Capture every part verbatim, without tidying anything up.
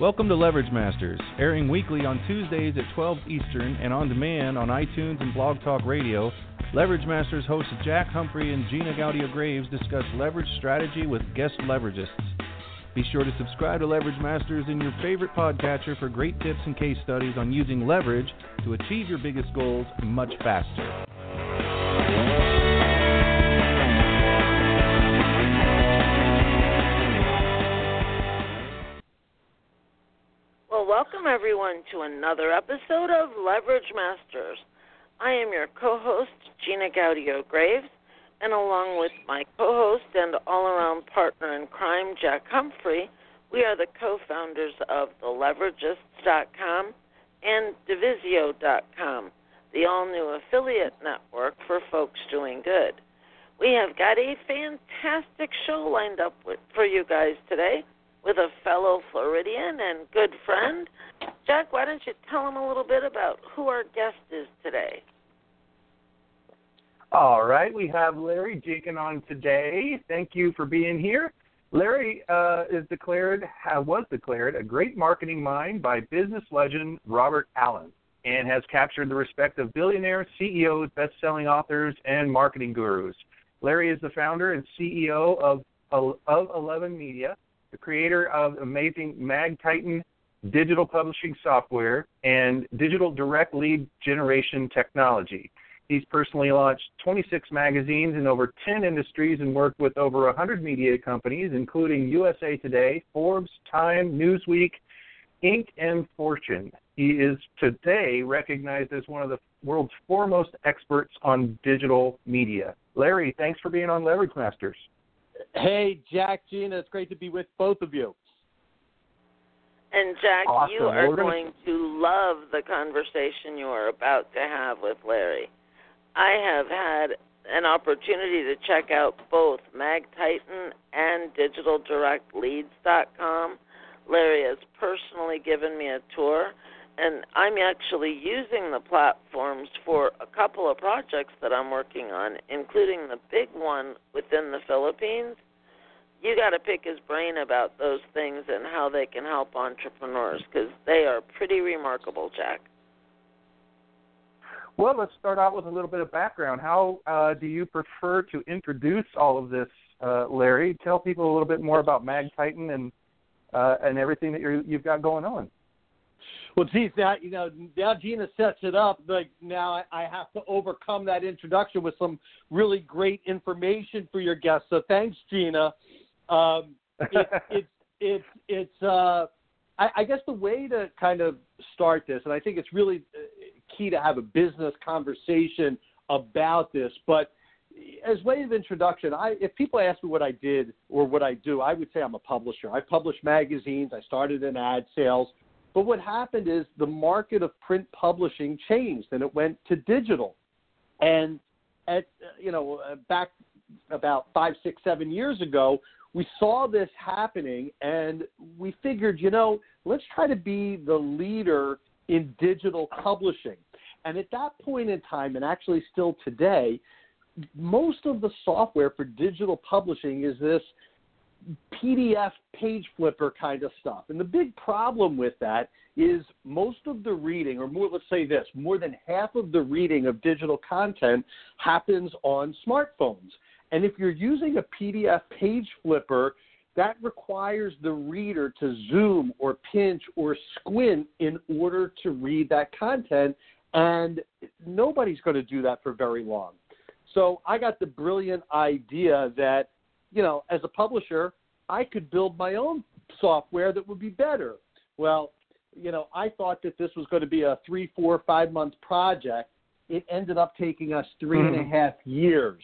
Welcome to Leverage Masters, airing weekly on Tuesdays at twelve Eastern and on demand on iTunes and Blog Talk Radio. Leverage Masters hosts Jack Humphrey and Gina Gaudio-Graves discuss leverage strategy with guest leveragists. Be sure to subscribe to Leverage Masters in your favorite podcatcher for great tips and case studies on using leverage to achieve your biggest goals much faster. Well, welcome everyone to another episode of Leverage Masters. I am your co-host, Gina Gaudio-Graves, and along with my co-host and all-around partner in crime, Jack Humphrey, we are the co-founders of the leveragists dot com and divisio dot com, the all-new affiliate network for folks doing good. We have got a fantastic show lined up with, for you guys today with a fellow Floridian and good friend. Jack, why don't you tell them a little bit about who our guest is today? All right, we have Larry Jekin on today. Thank you for being here. Larry uh, is declared, uh, was declared a great marketing mind by business legend Robert Allen and has captured the respect of billionaires, C E Os, best-selling authors, and marketing gurus. Larry is the founder and C E O of, of Eleven Media, the creator of amazing MagTitan digital publishing software and digital direct lead generation technology. He's personally launched twenty-six magazines in over ten industries and worked with over one hundred media companies, including U S A Today, Forbes, Time, Newsweek, Inc, and Fortune. He is today recognized as one of the world's foremost experts on digital media. Larry, thanks for being on Leverage Masters. Hey, Jack, Gina, it's great to be with both of you. And, Jack, awesome. you are We're gonna... going to love the conversation you are about to have with Larry. I have had an opportunity to check out both MagTitan and digital direct leads dot com. Larry has personally given me a tour, and I'm actually using the platforms for a couple of projects that I'm working on, including the big one within the Philippines. You got to pick his brain about those things and how they can help entrepreneurs, because they are pretty remarkable, Jack. Well, let's start out with a little bit of background. How uh, do you prefer to introduce all of this, uh, Larry? Tell people a little bit more about MagTitan and uh, and everything that you're, you've got going on. Well, geez, now, you know, now Gina sets it up. Like now I, I have to overcome that introduction with some really great information for your guests. So thanks, Gina. Um, it, it's it's it's. Uh, I, I guess the way to kind of start this, and I think it's really key to have a business conversation about this. But as way of introduction, I if people ask me what I did or what I do, I would say I'm a publisher. I publish magazines. I started in ad sales. But what happened is the market of print publishing changed, and it went to digital. And at you know back about five, six, seven years ago, we saw this happening, and we figured, you know, let's try to be the leader in digital publishing. And at that point in time, and actually still today, most of the software for digital publishing is this P D F page flipper kind of stuff. And the big problem with that is most of the reading, or more, let's say this, more than half of the reading of digital content happens on smartphones. And if you're using a P D F page flipper, that requires the reader to zoom or pinch or squint in order to read that content, and nobody's going to do that for very long. So I got the brilliant idea that, you know, as a publisher, I could build my own software that would be better. Well, you know, I thought that this was going to be a three, four, five-month project. It ended up taking us three mm-hmm. and a half years.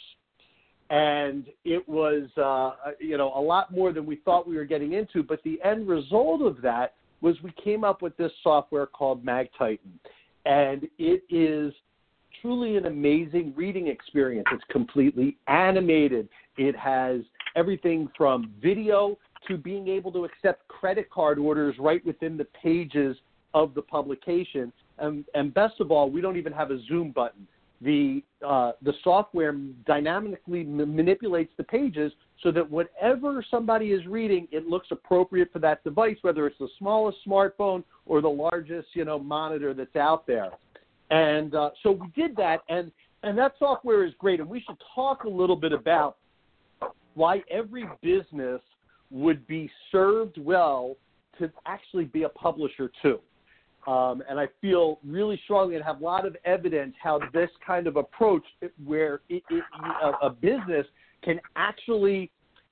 And it was, uh, you know, a lot more than we thought we were getting into. But the end result of that was we came up with this software called MagTitan. And it is truly an amazing reading experience. It's completely animated. It has everything from video to being able to accept credit card orders right within the pages of the publication. And, and best of all, we don't even have a zoom button. the uh, the software dynamically m- manipulates the pages so that whatever somebody is reading, it looks appropriate for that device, whether it's the smallest smartphone or the largest, you know, monitor that's out there. And uh, so we did that, and, and that software is great. And we should talk a little bit about why every business would be served well to actually be a publisher too. Um, and I feel really strongly and have a lot of evidence how this kind of approach where it, it, a, a business can actually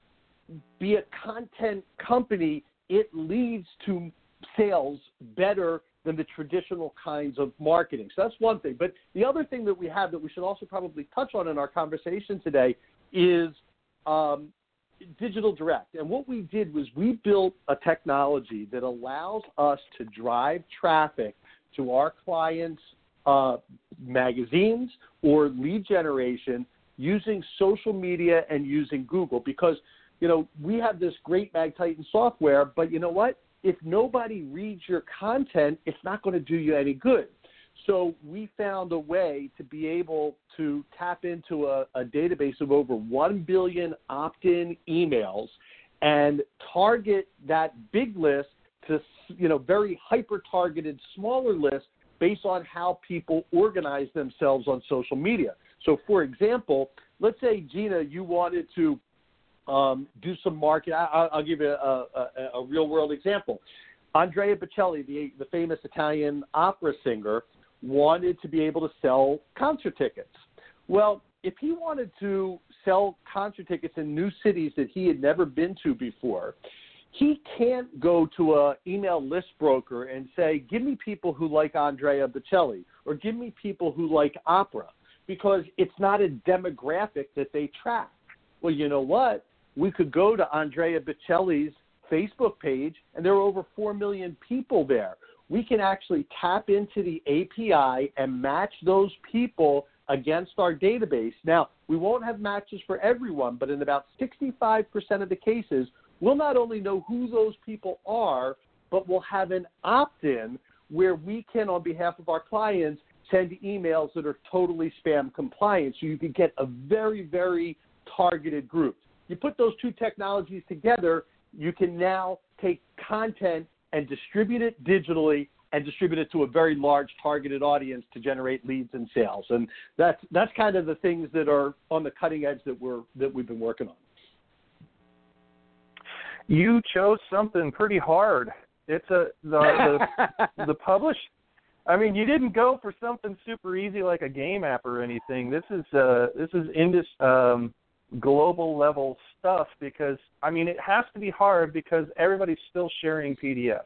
be a content company, it leads to sales better than the traditional kinds of marketing. So that's one thing. But the other thing that we have that we should also probably touch on in our conversation today is um, digital direct. And what we did was we built a technology that allows us to drive traffic to our clients' uh, magazines or lead generation using social media and using Google, because, you know, we have this great MagTitan software, but you know what? If nobody reads your content, it's not going to do you any good. So we found a way to be able to tap into a, a database of over one billion opt-in emails and target that big list to, you know, very hyper-targeted smaller lists based on how people organize themselves on social media. So, for example, let's say, Gina, you wanted to um, do some market. I, I'll give you a, a, a real-world example. Andrea Bocelli, the, the famous Italian opera singer, wanted to be able to sell concert tickets. Well, if he wanted to sell concert tickets in new cities that he had never been to before, he can't go to an email list broker and say, give me people who like Andrea Bocelli or give me people who like opera, because it's not a demographic that they track. Well, you know what? We could go to Andrea Bocelli's Facebook page, and there are over four million people there. We can actually tap into the A P I and match those people against our database. Now, we won't have matches for everyone, but in about sixty-five percent of the cases, we'll not only know who those people are, but we'll have an opt-in where we can, on behalf of our clients, send emails that are totally spam compliant, so you can get a very, very targeted group. You put those two technologies together, you can now take content and distribute it digitally and distribute it to a very large targeted audience to generate leads and sales. And that's that's kind of the things that are on the cutting edge that we're that we've been working on. You chose something pretty hard. It's a the the, the publish. I mean, you didn't go for something super easy like a game app or anything. This is uh this is indus um global level stuff, because I mean it has to be hard because everybody's still sharing P D Fs,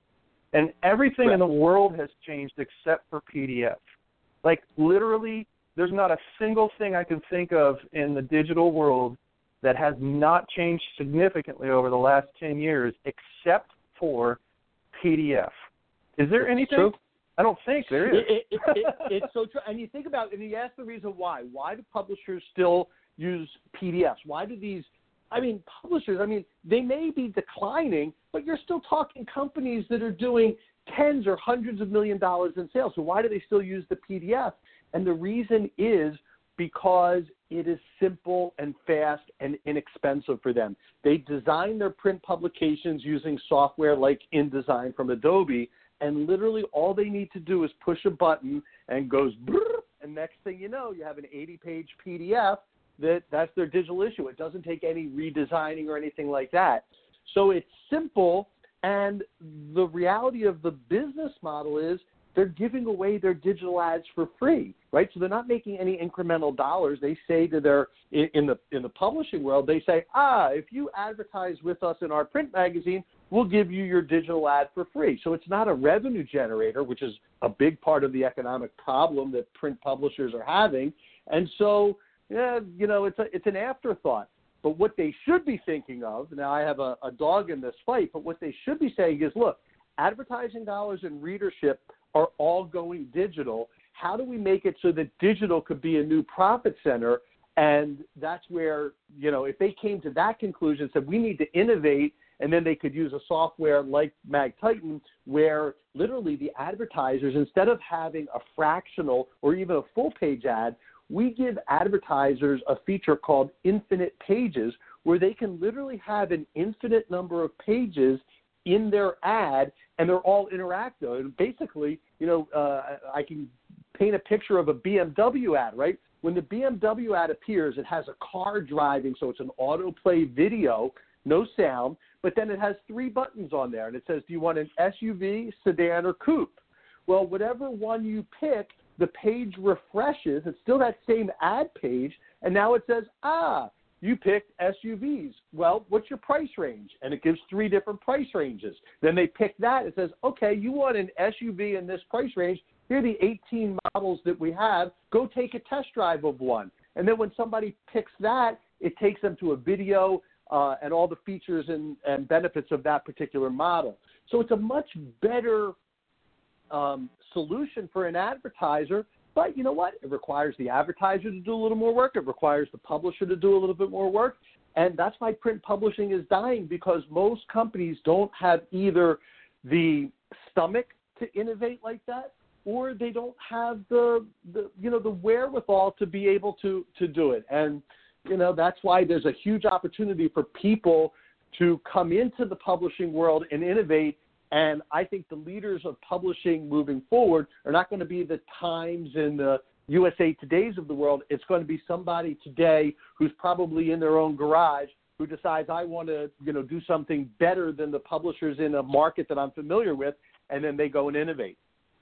and everything right. in the world has changed except for P D F. Like literally, there's not a single thing I can think of in the digital world that has not changed significantly over the last ten years except for P D F. Is there anything? True. I don't think there is. It, it, it, it, it's so true. And you think about it, and you ask the reason why. Why do publishers still use P D Fs? Why do these, I mean, publishers, I mean, they may be declining, but you're still talking companies that are doing tens or hundreds of million dollars in sales. So why do they still use the P D F? And the reason is because it is simple and fast and inexpensive for them. They design their print publications using software like InDesign from Adobe, and literally all they need to do is push a button and goes brrr, and next thing you know, you have an eighty-page P D F that that's their digital issue. It doesn't take any redesigning or anything like that. So it's simple, and the reality of the business model is they're giving away their digital ads for free, right? So they're not making any incremental dollars. They say to their, in, in the in the publishing world, they say, ah, if you advertise with us in our print magazine, we'll give you your digital ad for free. So it's not a revenue generator, which is a big part of the economic problem that print publishers are having. And so, yeah, you know, it's a, it's an afterthought. But what they should be thinking of, now I have a, a dog in this fight, but what they should be saying is, look, advertising dollars and readership are all going digital. How do we make it so that digital could be a new profit center? And that's where, you know, if they came to that conclusion, said we need to innovate And then they could use a software like MagTitan where literally the advertisers, instead of having a fractional or even a full-page ad, we give advertisers a feature called Infinite Pages where they can literally have an infinite number of pages in their ad, and they're all interactive. And basically, you know, uh, I can paint a picture of a B M W ad, right? When the B M W ad appears, it has a car driving, so it's an autoplay video, no sound, but then it has three buttons on there, and it says, do you want an S U V, sedan, or coupe? Well, whatever one you pick, the page refreshes. It's still that same ad page, and now it says, ah, you picked S U Vs. Well, what's your price range? And it gives three different price ranges. Then they pick that. It says, okay, you want an S U V in this price range. Here are the eighteen models that we have. Go take a test drive of one. And then when somebody picks that, it takes them to a video uh, and all the features and, and benefits of that particular model. So it's a much better um, solution for an advertiser. But you know what? It requires the advertiser to do a little more work. It requires the publisher to do a little bit more work. And that's why print publishing is dying, because most companies don't have either the stomach to innovate like that, or they don't have the, the you know, the wherewithal to be able to, to do it. And, you know, that's why there's a huge opportunity for people to come into the publishing world and innovate. And I think the leaders of publishing moving forward are not going to be the Times and the U S A Todays of the world. It's going to be somebody today who's probably in their own garage who decides, I want to, you know, do something better than the publishers in a market that I'm familiar with, and then they go and innovate.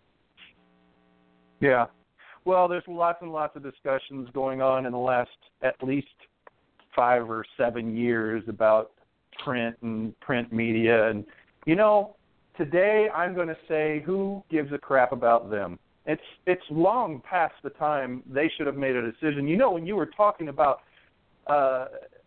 Yeah. Well, there's lots and lots of discussions going on in the last at least five or seven years about print and print media. And, you know, today I'm going to say, who gives a crap about them? It's it's long past the time they should have made a decision. You know, when you were talking about uh,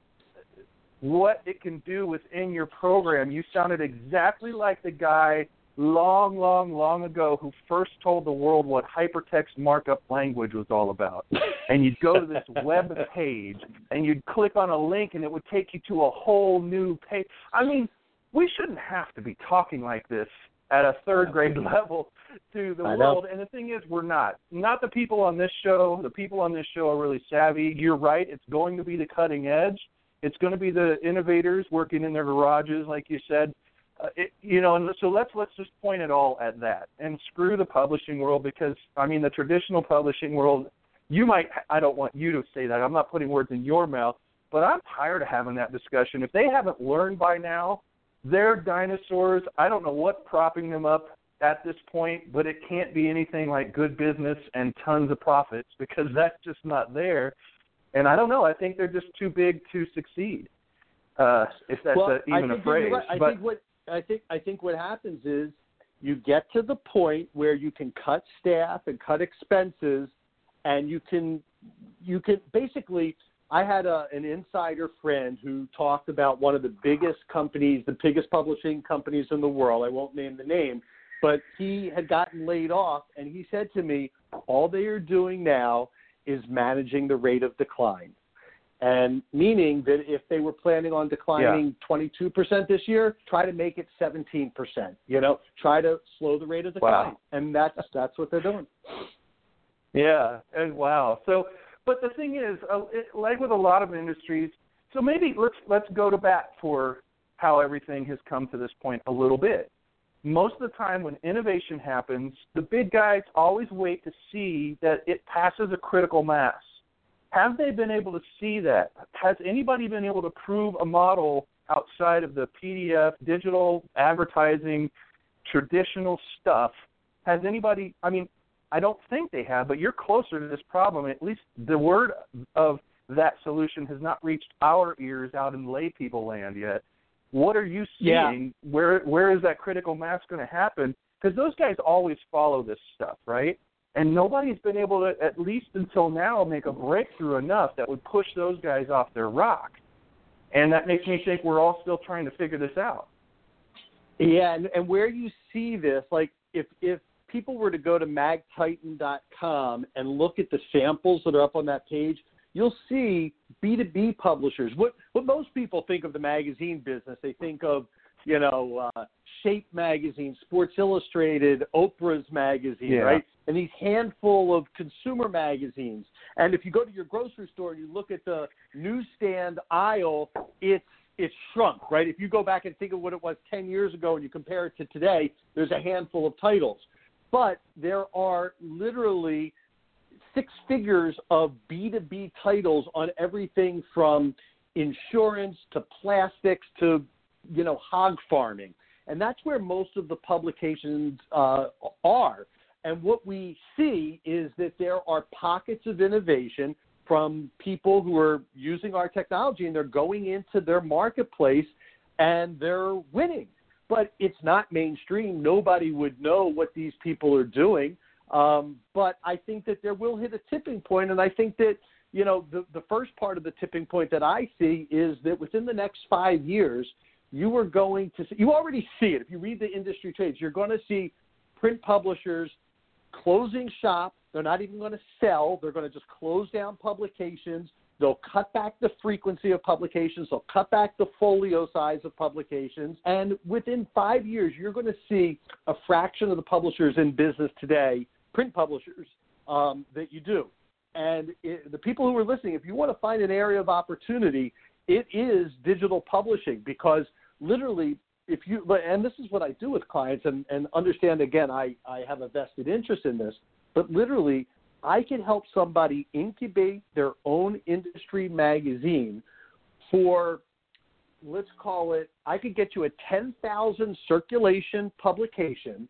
what it can do within your program, you sounded exactly like the guy long, long, long ago who first told the world what hypertext markup language was all about. And you'd go to this web page, and you'd click on a link, and it would take you to a whole new page. I mean, we shouldn't have to be talking like this at a third grade level to the I world. know. And the thing is, we're not. Not the people on this show. The people on this show are really savvy. You're right. It's going to be the cutting edge. It's going to be the innovators working in their garages, like you said. Uh, it, you know, and so let's let's just point it all at that, and screw the publishing world, because I mean the traditional publishing world. You might, I don't want you to say that. I'm not putting words in your mouth, but I'm tired of having that discussion. If they haven't learned by now, they're dinosaurs. I don't know what's propping them up at this point, but it can't be anything like good business and tons of profits, because that's just not there. And I don't know. I think they're just too big to succeed, uh, if that's well, a, even I a phrase. Right. I but, think what I think I think what happens is you get to the point where you can cut staff and cut expenses, and you can you can basically. I had a, an insider friend who talked about one of the biggest companies, the biggest publishing companies in the world. I won't name the name, but he had gotten laid off, and he said to me, all they are doing now is managing the rate of decline. And meaning that if they were planning on declining yeah. twenty-two percent this year, try to make it seventeen percent, you know, try to slow the rate of decline. Wow. And that's, that's what they're doing. Yeah. And wow. So, but the thing is, uh, it, like with a lot of industries, so maybe let's, let's go to bat for how everything has come to this point a little bit. Most of the time when innovation happens, the big guys always wait to see that it passes a critical mass. Have they been able to see that? Has anybody been able to prove a model outside of the P D F, digital advertising, traditional stuff? Has anybody, I mean, I don't think they have, but you're closer to this problem. At least the word of that solution has not reached our ears out in lay people land yet. What are you seeing? Yeah. Where Where is that critical mass going to happen? Because those guys always follow this stuff, right? And nobody's been able to, at least until now, make a breakthrough enough that would push those guys off their rock. And that makes me think we're all still trying to figure this out. Yeah, and, and where you see this, like if if people were to go to mag titan dot com and look at the samples that are up on that page, you'll see B two B publishers. What what most people think of the magazine business, they think of you know, uh, Shape magazine, Sports Illustrated, Oprah's magazine, yeah. right? And these handful of consumer magazines. And if you go to your grocery store and you look at the newsstand aisle, it's it's shrunk, right? If you go back and think of what it was ten years ago and you compare it to today, there's a handful of titles. But there are literally six figures of B two B titles on everything from insurance to plastics to, you know, hog farming. And that's where most of the publications uh, are. And what we see is that there are pockets of innovation from people who are using our technology, and they're going into their marketplace and they're winning. But it's not mainstream. Nobody would know what these people are doing. Um, but I think that there will hit a tipping point, and I think that, you know, the, the first part of the tipping point that I see is that within the next five years, you are going to see, you already see it. If you read the industry trades, you're going to see print publishers closing shop. They're not even going to sell. They're going to just close down publications. They'll cut back the frequency of publications. They'll cut back the folio size of publications. And within five years, you're going to see a fraction of the publishers in business today, print publishers, um, that you do. And it, the people who are listening, if you want to find an area of opportunity, it is digital publishing, because literally, if you, and this is what I do with clients, and, and understand, again, I, I have a vested interest in this, but literally, I can help somebody incubate their own industry magazine for, let's call it, I could get you a ten thousand circulation publication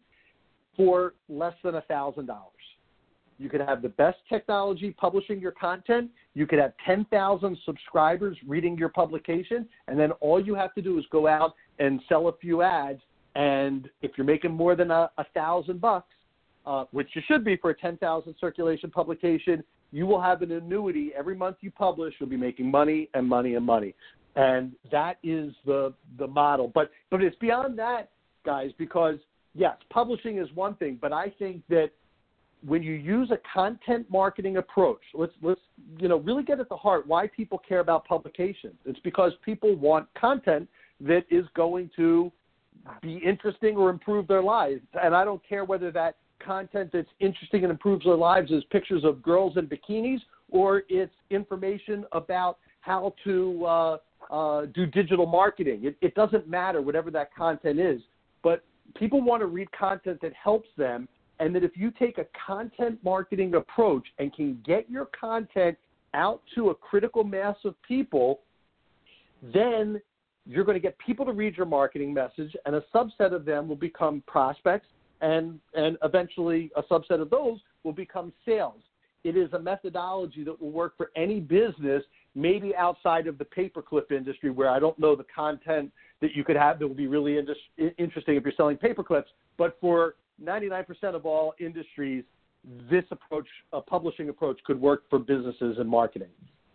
for less than one thousand dollars. You could have the best technology publishing your content. You could have ten thousand subscribers reading your publication, and then all you have to do is go out and sell a few ads. And if you're making more than a, a thousand bucks, uh, which you should be for a ten thousand circulation publication, you will have an annuity every month you publish. You'll be making money and money and money, and that is the the model. But but it's beyond that, guys, because yes, publishing is one thing, but I think that when you use a content marketing approach, let's let's you know really get at the heart why people care about publications. It's because people want content that is going to be interesting or improve their lives. And I don't care whether that content that's interesting and improves their lives is pictures of girls in bikinis, or it's information about how to uh, uh, do digital marketing. It, it doesn't matter, whatever that content is. But people want to read content that helps them. And that if you take a content marketing approach and can get your content out to a critical mass of people, then you're going to get people to read your marketing message, and a subset of them will become prospects, and, and eventually a subset of those will become sales. It is a methodology that will work for any business, maybe outside of the paperclip industry, where I don't know the content that you could have that will be really inter- interesting if you're selling paperclips, but for ninety-nine percent of all industries, this approach, a publishing approach, could work for businesses and marketing.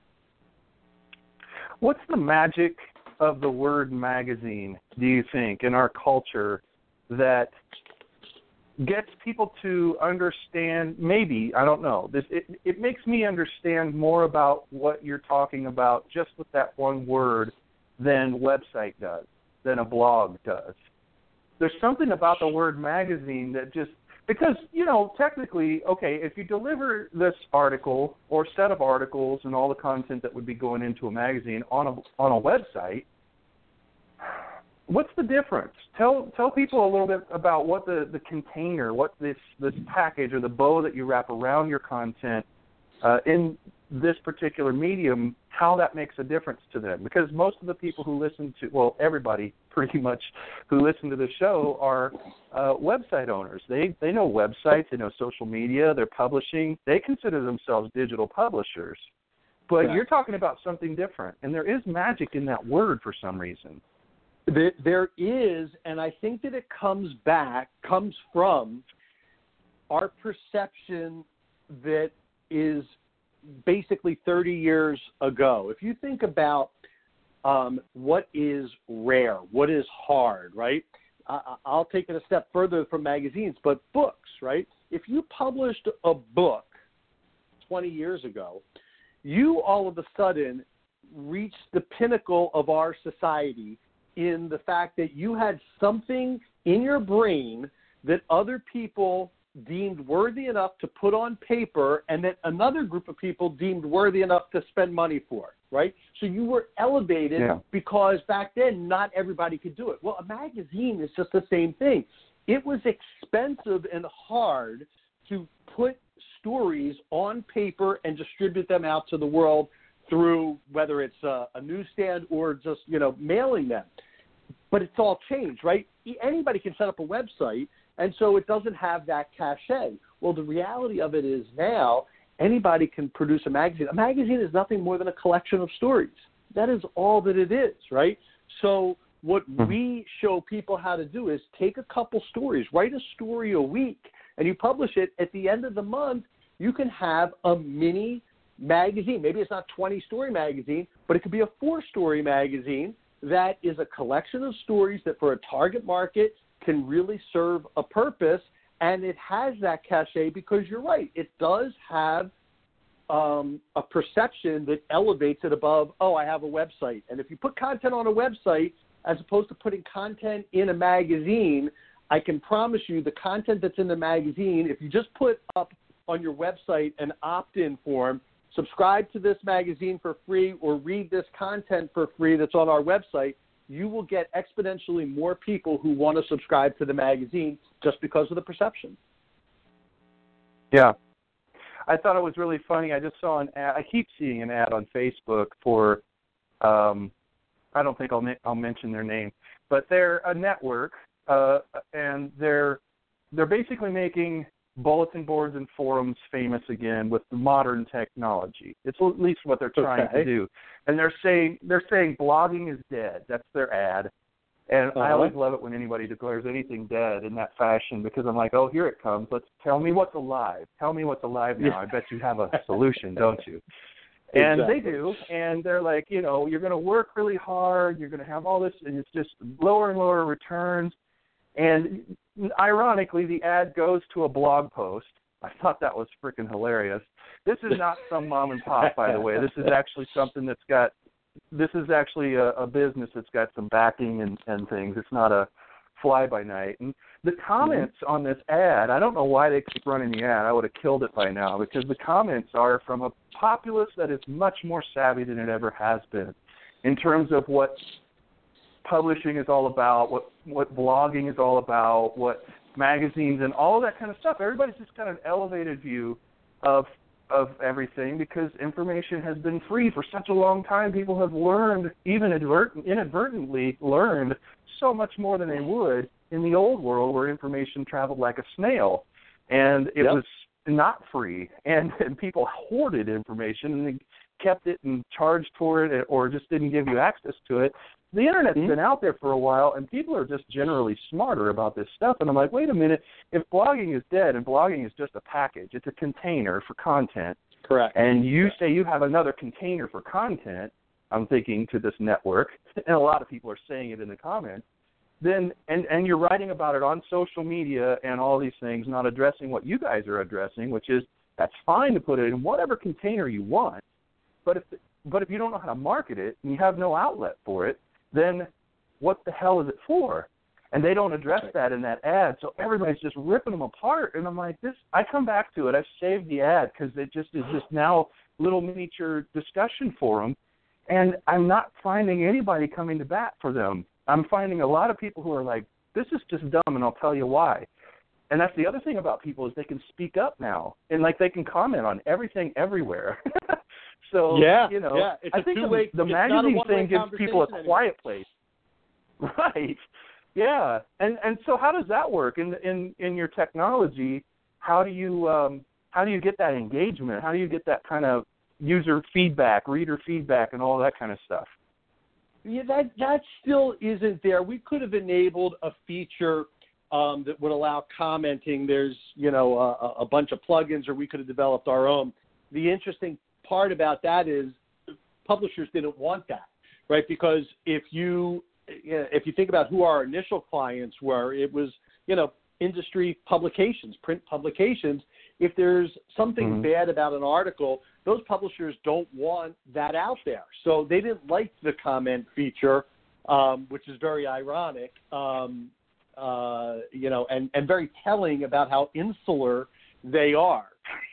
What's the magic of the word magazine, do you think, in our culture that gets people to understand, maybe, I don't know, this it, it makes me understand more about what you're talking about just with that one word than website does, than a blog does. There's something about the word magazine that just, because, you know, technically, okay, if you deliver this article or set of articles and all the content that would be going into a magazine on a on a website, what's the difference? Tell tell people a little bit about what the, the container, what this, this package or the bow that you wrap around your content uh, in this particular medium, how that makes a difference to them. Because most of the people who listen to, well, everybody pretty much who listen to the show are uh, website owners. They they know websites, they know social media, they're publishing. They consider themselves digital publishers. But yeah. You're talking about something different, and there is magic in that word for some reason. There is, and I think that it comes back, comes from our perception that is basically thirty years ago. If you think about um, what is rare, what is hard, right? I, I'll take it a step further from magazines, but books, right? If you published a book twenty years ago, you all of a sudden reached the pinnacle of our society in the fact that you had something in your brain that other people deemed worthy enough to put on paper and that another group of people deemed worthy enough to spend money for, right? So you were elevated yeah. because back then not everybody could do it. Well, a magazine is just the same thing. It was expensive and hard to put stories on paper and distribute them out to the world through whether it's a, a newsstand or just, you know, mailing them. But it's all changed, right? Anybody can set up a website, and so it doesn't have that cachet. Well, the reality of it is now anybody can produce a magazine. A magazine is nothing more than a collection of stories. That is all that it is, right? So what we show people how to do is take a couple stories, write a story a week, and you publish it. At the end of the month, you can have a mini magazine. Maybe it's not a twenty-story magazine, but it could be a four-story magazine that is a collection of stories that for a target market can really serve a purpose, and it has that cachet because you're right. It does have um, a perception that elevates it above, oh, I have a website. And if you put content on a website as opposed to putting content in a magazine, I can promise you the content that's in the magazine, if you just put up on your website an opt-in form, subscribe to this magazine for free or read this content for free that's on our website, you will get exponentially more people who want to subscribe to the magazine just because of the perception. Yeah. I thought it was really funny. I just saw an ad. I keep seeing an ad on Facebook for, um, I don't think I'll, I'll mention their name, but they're a network, uh, and they're they're basically making bulletin boards and forums famous again with modern technology. It's at least what they're trying okay. to do. And they're saying they're saying blogging is dead. That's their ad. And uh-huh. I always love it when anybody declares anything dead in that fashion because I'm like, oh, here it comes. Let's tell me what's alive. Tell me what's alive now. Yeah. I bet you have a solution, don't you? And exactly. they do. And they're like, you know, you're going to work really hard. You're going to have all this, and it's just lower and lower returns. And ironically, the ad goes to a blog post. I thought that was freaking hilarious. This is not some mom and pop, by the way. This is actually something that's got, this is actually a, a business that's got some backing and, and things. It's not a fly-by-night. And the comments mm-hmm. on this ad, I don't know why they keep running the ad. I would have killed it by now because the comments are from a populace that is much more savvy than it ever has been in terms of what publishing is all about, what what blogging is all about, what magazines and all that kind of stuff. Everybody's just got an elevated view of of everything because information has been free for such a long time. People have learned, even inadvertently learned, so much more than they would in the old world where information traveled like a snail. And it yep. was not free. And, and people hoarded information and they kept it and charged for it or just didn't give you access to it. The Internet's mm-hmm. been out there for a while, and people are just generally smarter about this stuff. And I'm like, wait a minute, if blogging is dead and blogging is just a package, it's a container for content. Correct. And you Correct. say you have another container for content, I'm thinking to this network, and a lot of people are saying it in the comments, then and, and you're writing about it on social media and all these things, not addressing what you guys are addressing, which is that's fine to put it in whatever container you want. But if but if you don't know how to market it and you have no outlet for it, then what the hell is it for? And they don't address that in that ad, so everybody's just ripping them apart. And I'm like, this. I come back to it. I've saved the ad because it just is this now little miniature discussion forum, and I'm not finding anybody coming to bat for them. I'm finding a lot of people who are like, this is just dumb, and I'll tell you why. And that's the other thing about people is they can speak up now, and like they can comment on everything everywhere. So, yeah, you know, yeah. It's I a think two-way, the, the magazine thing gives people a quiet place. Right. Yeah. And and so how does that work in in, in your technology? How do you um, how do you get that engagement? How do you get that kind of user feedback, reader feedback, and all that kind of stuff? Yeah, that that still isn't there. We could have enabled a feature um, that would allow commenting. There's you know a, a bunch of plugins, or we could have developed our own. The interesting part about that is publishers didn't want that, right? Because if you if you think about who our initial clients were, it was you know industry publications, print publications. If there's something mm-hmm. bad about an article, those publishers don't want that out there. So they didn't like the comment feature um, which is very ironic, um, uh, you know, and, and very telling about how insular they are.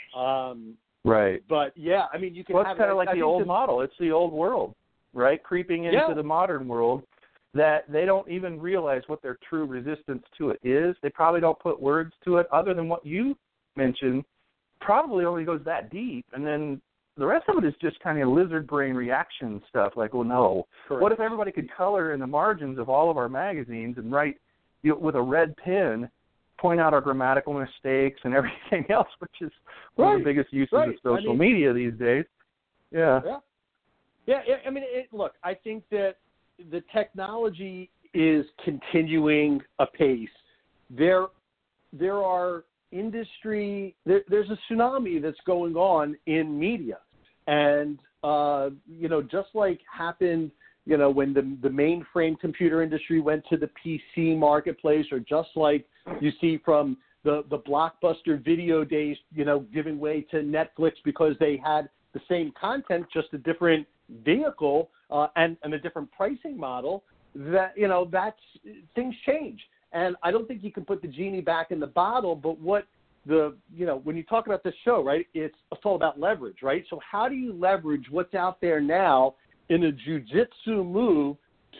Um, right. But, yeah, I mean, you can well, have... It's kind of like I the old this, model. It's the old world, right? Creeping into yeah. the modern world that they don't even realize what their true resistance to it is. They probably don't put words to it other than what you mentioned. Probably only goes that deep, and then the rest of it is just kind of lizard brain reaction stuff, like, oh, no. Correct. What if everybody could color in the margins of all of our magazines and write, you know, with a red pen, point out our grammatical mistakes and everything else, which is one right. of the biggest uses right. of social I mean, media these days. Yeah. Yeah. Yeah, I mean, it, look, I think that the technology is continuing apace. There, there are industry, there, there's a tsunami that's going on in media. And, uh, you know, just like happened, you know, when the, the mainframe computer industry went to the P C marketplace, or just like you see from the, the Blockbuster video days, you know, giving way to Netflix because they had the same content, just a different vehicle uh, and, and a different pricing model, that, you know, that's, things change. And I don't think you can put the genie back in the bottle, but what the, you know, when you talk about this show, right, it's, it's all about leverage, right? So how do you leverage what's out there now in a jiu-jitsu move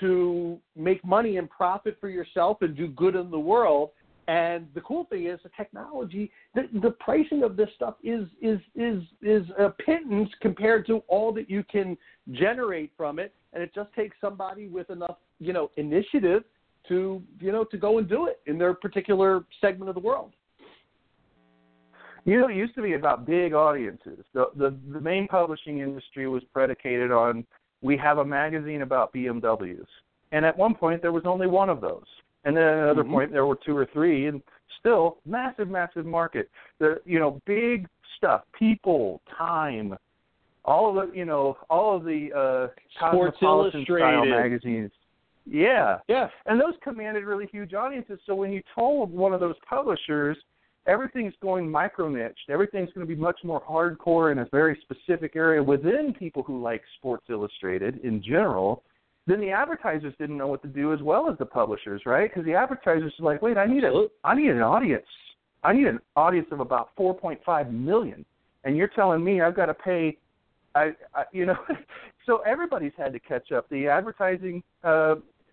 to make money and profit for yourself and do good in the world? And the cool thing is the technology, the, the pricing of this stuff is is is is a pittance compared to all that you can generate from it. And it just takes somebody with enough, you know, initiative to, you know, to go and do it in their particular segment of the world. You know, it used to be about big audiences. The, the the main publishing industry was predicated on, we have a magazine about B M Ws. And at one point, there was only one of those. And then at another mm-hmm. point, there were two or three, and still massive, massive market. The, you know, big stuff, people, time, all of the, you know, all of the uh, Cosmopolitan-style magazines. Yeah. Yeah. And those commanded really huge audiences. So when you told one of those publishers, everything's going micro-niched, everything's going to be much more hardcore in a very specific area within people who like Sports Illustrated in general, then the advertisers didn't know what to do as well as the publishers, right? Because the advertisers are like, wait, I need a, I need an audience. I need an audience of about four point five million, and you're telling me I've got to pay, I, I you know, so everybody's had to catch up. The advertising uh,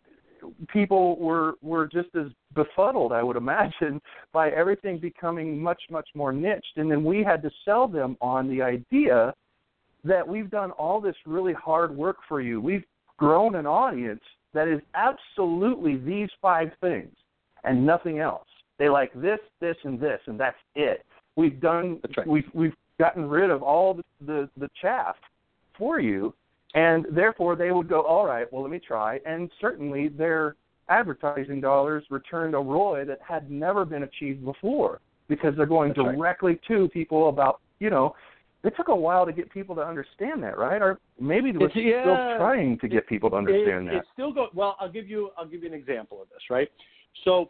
people were were just as befuddled, I would imagine, by everything becoming much, much more niched, and then we had to sell them on the idea that we've done all this really hard work for you. We've grown an audience that is absolutely these five things and nothing else. They like this, this, and this, and that's it. We've done. Right. We've we've gotten rid of all the, the the chaff for you, and therefore they would go, all right, well, let me try. And certainly their advertising dollars returned a R O I that had never been achieved before, because they're going that's directly right. to people about, you know. It took a while to get people to understand that, right? Or maybe we're it's, yeah, still trying to get people to understand it, that. It's still go. Well, I'll give you. I'll give you an example of this, right? So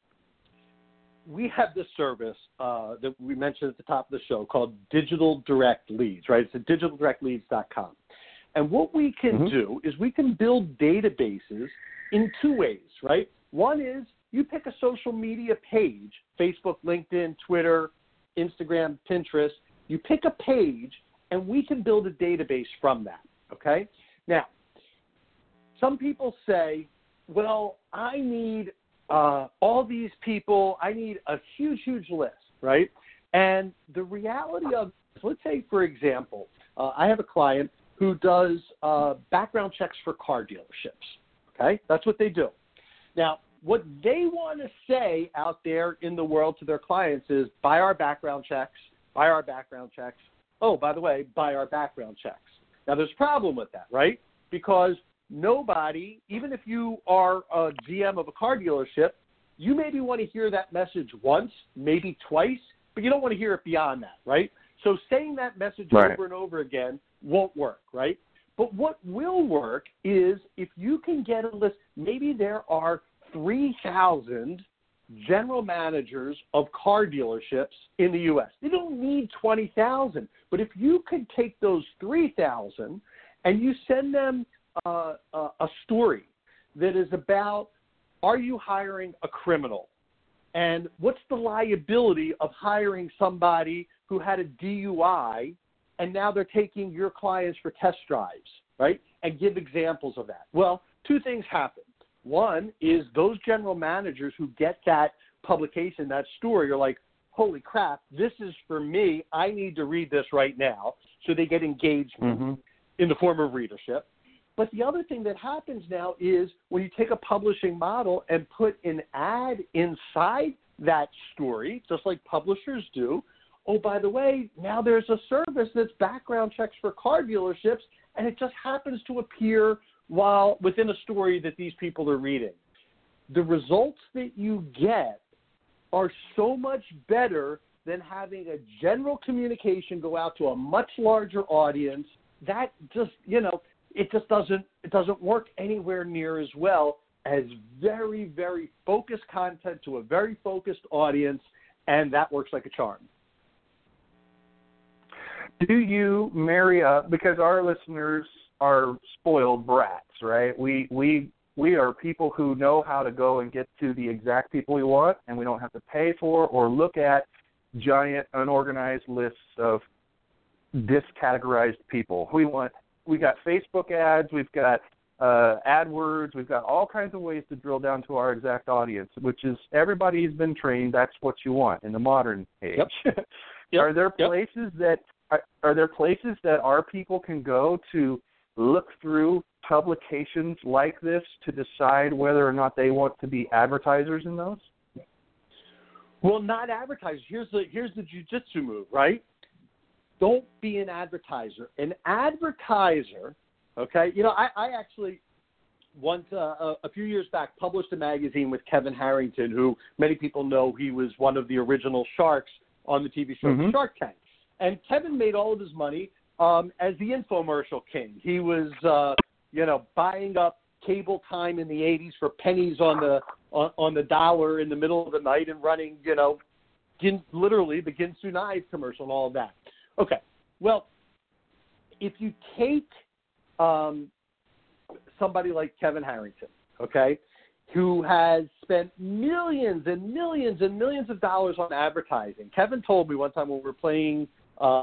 we have this service uh, that we mentioned at the top of the show called Digital Direct Leads, right? It's at digital direct leads dot com, and what we can mm-hmm. do is we can build databases in two ways, right? One is you pick a social media page: Facebook, LinkedIn, Twitter, Instagram, Pinterest. You pick a page, and we can build a database from that, okay? Now, some people say, well, I need uh, all these people. I need a huge, huge list, right? And the reality of this, let's say, for example, uh, I have a client who does uh, background checks for car dealerships, okay? That's what they do. Now, what they want to say out there in the world to their clients is, buy our background checks, buy our background checks. Oh, by the way, buy our background checks. Now, there's a problem with that, right? Because nobody, even if you are a G M of a car dealership, you maybe want to hear that message once, maybe twice, but you don't want to hear it beyond that, right? So saying that message right. over and over again won't work, right? But what will work is if you can get a list, maybe there are three thousand general managers of car dealerships in the U S. They don't need twenty thousand, but if you could take those three thousand and you send them uh, a, a story that is about, are you hiring a criminal? And what's the liability of hiring somebody who had a D U I and now they're taking your clients for test drives, right? And give examples of that. Well, two things happen. One is those general managers who get that publication, that story, are like, holy crap, this is for me. I need to read this right now. So they get engagement mm-hmm. in the form of readership. But the other thing that happens now is when you take a publishing model and put an ad inside that story, just like publishers do, oh, by the way, now there's a service that's background checks for car dealerships, and it just happens to appear while within a story that these people are reading. The results that you get are so much better than having a general communication go out to a much larger audience. That just, you know, it just doesn't it doesn't work anywhere near as well as very, very focused content to a very focused audience, and that works like a charm. Do you marry up, because our listeners are spoiled brats, right? We we we are people who know how to go and get to the exact people we want, and we don't have to pay for or look at giant unorganized lists of discategorized people. We want we got Facebook ads, we've got uh, AdWords, we've got all kinds of ways to drill down to our exact audience, which is everybody's been trained that's what you want in the modern age. Yep. Yep. Are there places yep. that are, are there places that our people can go to look through publications like this to decide whether or not they want to be advertisers in those? Well, not advertisers. Here's the here's the jujitsu move, right? Don't be an advertiser. An advertiser, okay? You know, I, I actually once uh, a few years back published a magazine with Kevin Harrington, who many people know he was one of the original sharks on the T V show mm-hmm. Shark Tank. And Kevin made all of his money um, as the infomercial king. He was, uh, you know, buying up cable time in the eighties for pennies on the on, on the dollar in the middle of the night and running, you know, gin, literally the Ginsu knife commercial and all of that. Okay, well, if you take um, somebody like Kevin Harrington, okay, who has spent millions and millions and millions of dollars on advertising. Kevin told me one time when we were playing uh,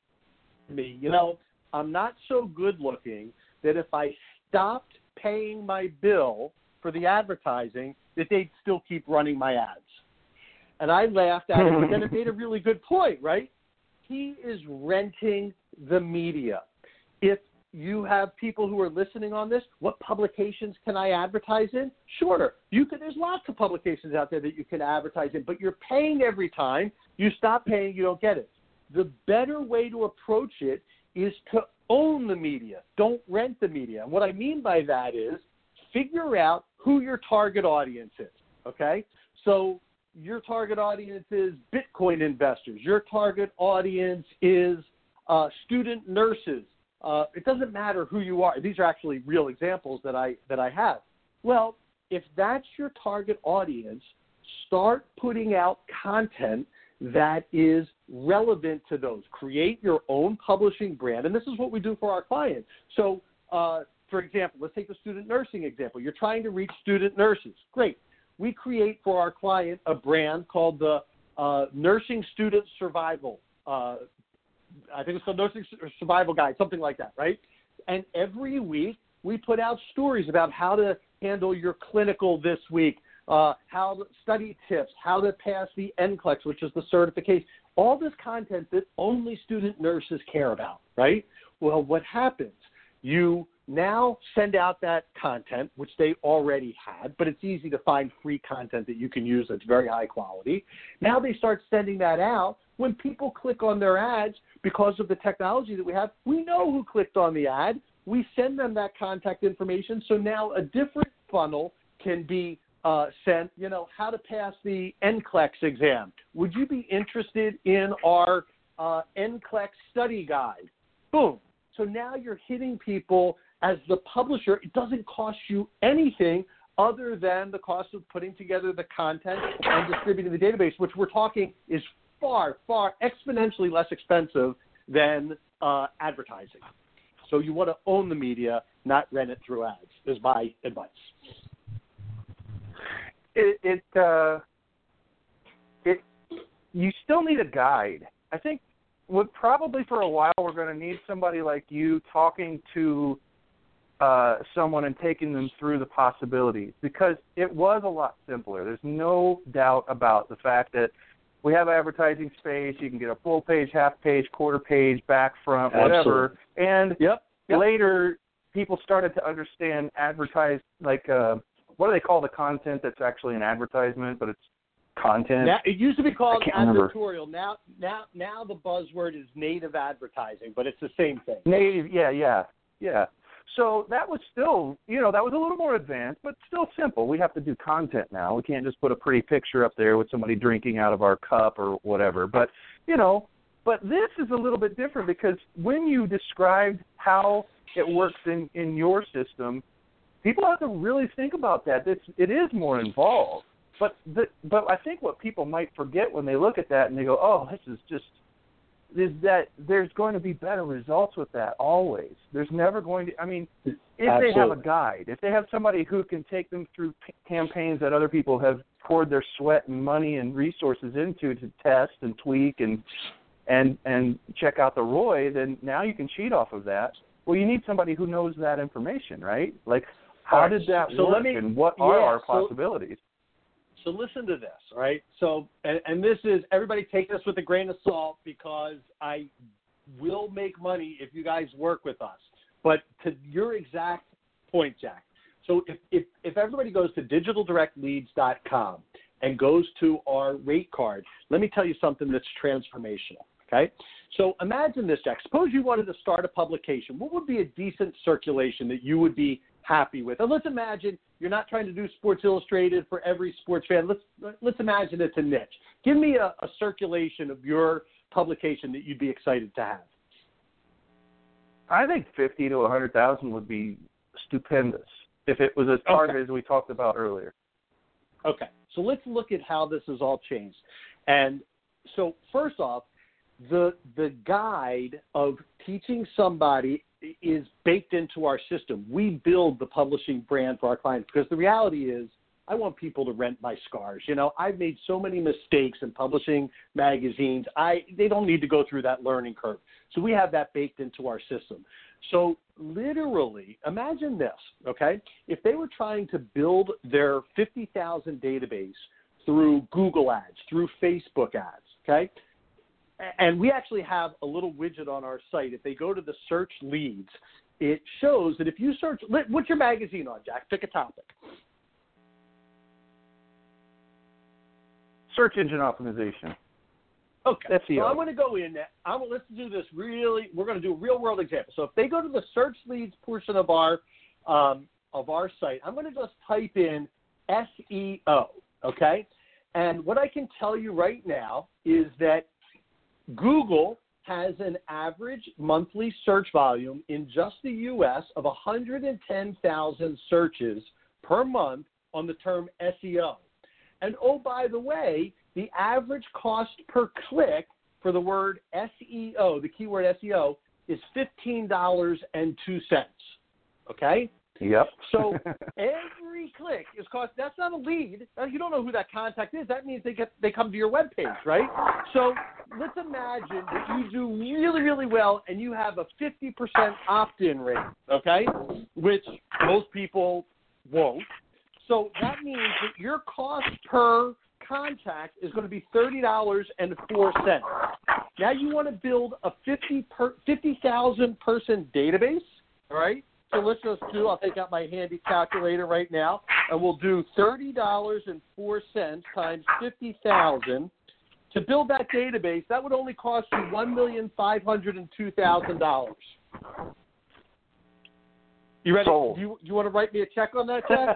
me, you know, I'm not so good looking that if I stopped paying my bill for the advertising, that they'd still keep running my ads. And I laughed at it, but then it made a really good point, right? He is renting the media. If you have people who are listening on this, what publications can I advertise in? Sure. You can, there's lots of publications out there that you can advertise in, but you're paying every time. You stop paying, you don't get it. The better way to approach it is to own the media. Don't rent the media. And what I mean by that is figure out who your target audience is, okay? So your target audience is Bitcoin investors. Your target audience is uh, student nurses. Uh, it doesn't matter who you are. These are actually real examples that I that I have. Well, if that's your target audience, start putting out content that is relevant to those. Create your own publishing brand, and this is what we do for our clients. So, uh, for example, let's take the student nursing example. You're trying to reach student nurses. Great. We create for our client a brand called the uh, Nursing Student Survival. Uh, I think it's called Nursing Survival Guide, something like that, right? And every week we put out stories about how to handle your clinical this week, uh, how to study tips, how to pass the N C L E X, which is the certification, all this content that only student nurses care about, right? Well, what happens? You now send out that content, which they already had, but it's easy to find free content that you can use that's very high quality. Now they start sending that out. When people click on their ads, because of the technology that we have, we know who clicked on the ad. We send them that contact information. So now a different funnel can be uh, sent, you know, how to pass the N C L E X exam. Would you be interested in our uh, N C L E X study guide? Boom. So now you're hitting people as the publisher. It doesn't cost you anything other than the cost of putting together the content and distributing the database, which we're talking is far, far exponentially less expensive than uh, advertising. So you want to own the media, not rent it through ads, is my advice. It, it, uh, it, you still need a guide. I think what probably for a while we're going to need somebody like you talking to uh, someone and taking them through the possibilities, because it was a lot simpler. There's no doubt about the fact that we have advertising space. You can get a full page, half page, quarter page, back, front, whatever. Absolutely. And yep. Yep. later people started to understand advertise, like uh, what do they call the content that's actually an advertisement, but it's content? Now, it used to be called advertorial. Now, now, now the buzzword is native advertising, but it's the same thing. Native, yeah, yeah, yeah. So that was still, you know, that was a little more advanced, but still simple. We have to do content now. We can't just put a pretty picture up there with somebody drinking out of our cup or whatever. But, you know, but this is a little bit different, because when you described how it works in, in your system, people have to really think about that. It's, it is more involved. But the, but I think what people might forget when they look at that and they go, oh, this is just, is that there's going to be better results with that always. There's never going to, I mean, if Absolutely. they have a guide, if they have somebody who can take them through p- campaigns that other people have poured their sweat and money and resources into to test and tweak and and and check out the R O I, then now you can cheat off of that. Well, you need somebody who knows that information, right? Like, how right. did that so work, let me, and what yeah, are our so, possibilities? So listen to this, all right? So, and, and this is, everybody take this with a grain of salt, because I will make money if you guys work with us. But to your exact point, Jack, so if, if, if everybody goes to digital direct leads dot com and goes to our rate card, let me tell you something that's transformational, okay? So imagine this, Jack. Suppose you wanted to start a publication. What would be a decent circulation that you would be happy with? And let's imagine you're not trying to do Sports Illustrated for every sports fan. Let's let's imagine it's a niche. Give me a, a circulation of your publication that you'd be excited to have. I think fifty to a hundred thousand would be stupendous if it was as targeted okay. as we talked about earlier. Okay, so let's look at how this has all changed. And so first off, the the guide of teaching somebody is baked into our system. We build the publishing brand for our clients, because the reality is I want people to rent my scars. You know, I've made so many mistakes in publishing magazines. I they don't need to go through that learning curve. So we have that baked into our system. So literally, imagine this, okay? If they were trying to build their fifty thousand database through Google ads, through Facebook ads, okay? And we actually have a little widget on our site. If they go to the search leads, it shows that if you search, what's your magazine on, Jack? Pick a topic. Search engine optimization. Okay. S E O. So I'm going to go in there. I'm, let's do this really. We're going to do a real world example. So if they go to the search leads portion of our um, of our site, I'm going to just type in S E O. Okay. And what I can tell you right now is that Google has an average monthly search volume in just the U S of one hundred ten thousand searches per month on the term S E O. And oh, by the way, the average cost per click for the word S E O, the keyword S E O, is fifteen dollars and two cents. Okay? Yep. So every click is cost. That's not a lead. You don't know who that contact is. That means they get they come to your webpage, right? So let's imagine that you do really, really well and you have a fifty percent opt-in rate, okay, which most people won't. So that means that your cost per contact is going to be thirty dollars and four cents. Now you want to build a fifty thousand person database, all right? So let's just do, I'll take out my handy calculator right now, and we'll do thirty dollars and four cents times fifty thousand. To build that database, that would only cost you one million five hundred two thousand dollars. You ready? Sold. Do you, you want to write me a check on that, Jack?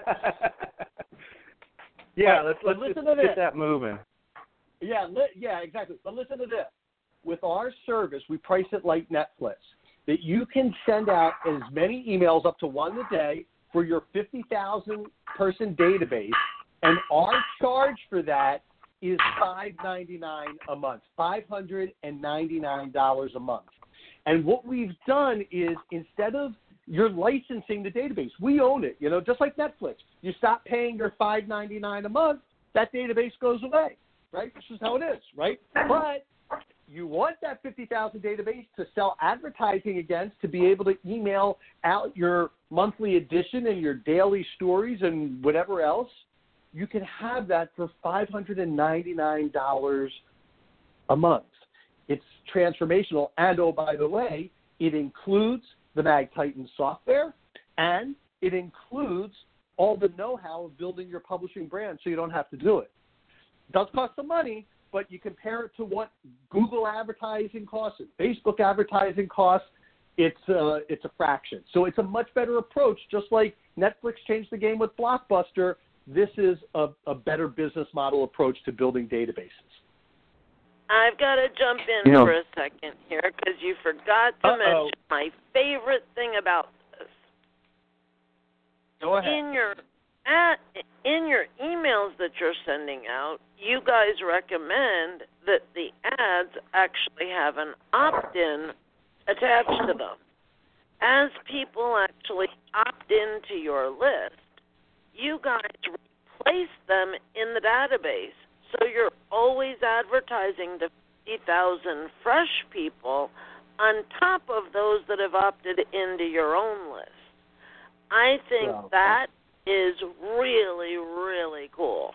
yeah, right, let's, let's listen just to get this. that moving. Yeah, li- yeah, exactly. But listen to this. With our service, we price it like Netflix, that you can send out as many emails, up to one a day, for your fifty thousand person database, and our charge for that is five hundred ninety-nine dollars a month, five hundred ninety-nine dollars a month. And what we've done is instead of you're licensing the database, we own it. You know, just like Netflix. You stop paying your five ninety-nine a month, that database goes away, right? This is how it is, right? But you want that fifty thousand database to sell advertising against, to be able to email out your monthly edition and your daily stories and whatever else. You can have that for five hundred ninety-nine dollars a month. It's transformational. And, oh, by the way, it includes the MagTitan software, and it includes all the know-how of building your publishing brand so you don't have to do it. It does cost some money, but you compare it to what Google advertising costs and Facebook advertising costs, it's, uh, it's a fraction. So it's a much better approach. Just like Netflix changed the game with Blockbuster, this is a, a better business model approach to building databases. I've got to jump in You know, for a second here because you forgot to Uh-oh. mention my favorite thing about this. Go ahead. In your at, in your emails that you're sending out, you guys recommend that the ads actually have an opt-in attached to them. As people actually opt into your list, you guys replace them in the database. So you're always advertising to fifty thousand fresh people on top of those that have opted into your own list. I think Wow. that is really, really cool.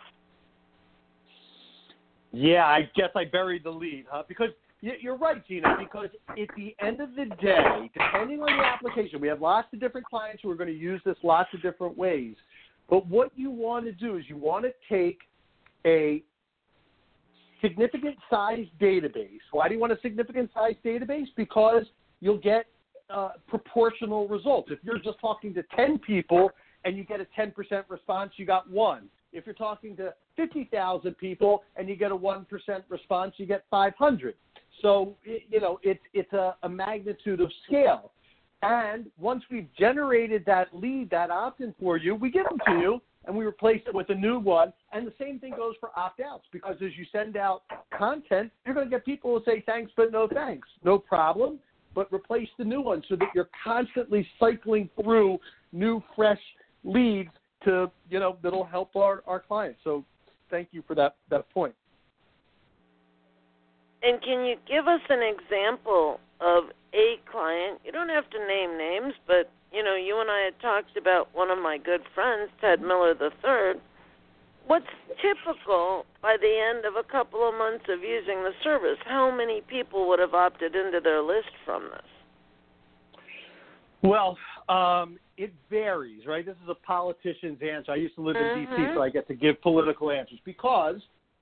Yeah, I guess I buried the lead, huh? Because you're right, Gina, because at the end of the day, depending on the application, we have lots of different clients who are going to use this lots of different ways. But what you want to do is you want to take a significant size database. Why do you want a significant size database? Because you'll get uh, proportional results. If you're just talking to ten people and you get a ten percent response, you got one. If you're talking to fifty thousand people and you get a one percent response, you get five hundred. So, you know, it's, it's a, a magnitude of scale. And once we've generated that lead, that opt-in for you, we give them to you, and we replace it with a new one. And the same thing goes for opt-outs, because as you send out content, you're going to get people who say thanks but no thanks. No problem, but replace the new one so that you're constantly cycling through new, fresh leads to, you know, that'll help our, our clients. So thank you for that, that point. And can you give us an example of a client? You don't have to name names, but, you know, you and I had talked about one of my good friends, Ted Miller the third. What's typical by the end of a couple of months of using the service? How many people would have opted into their list from this? Well, um, it varies, right? This is a politician's answer. I used to live in Mm-hmm. D C, so I get to give political answers because